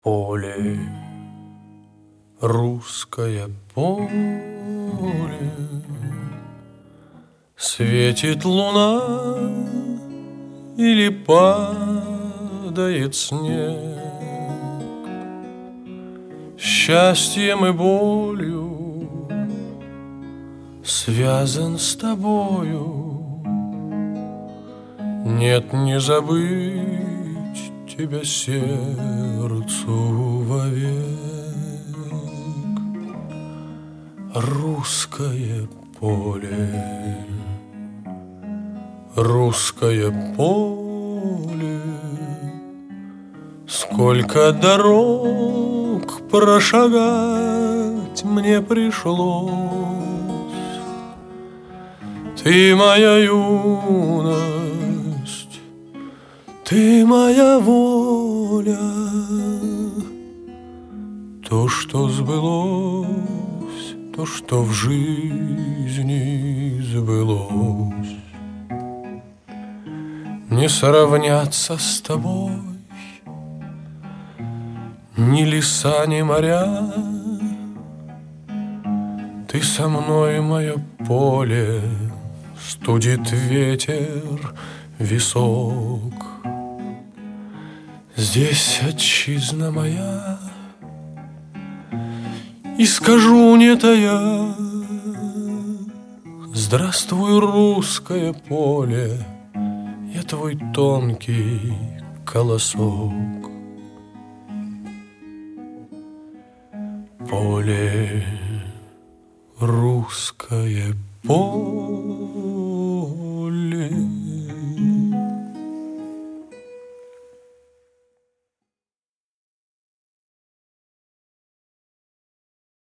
Поле, русское поле, светит луна или падает снег. Счастьем и болью связан с тобою. Нет, не забыть тебя сердцу вовек. Русское поле, русское поле, сколько дорог прошагать мне пришлось. Ты моя юность, ты моя воля, то, что сбылось, то, что в жизни сбылось. Не сравняться с тобой ни леса, ни моря. Ты со мной, мое поле, студит ветер висок. Здесь отчизна моя, и скажу не тая: здравствуй, русское поле, я твой тонкий колосок. Поле, русское поле,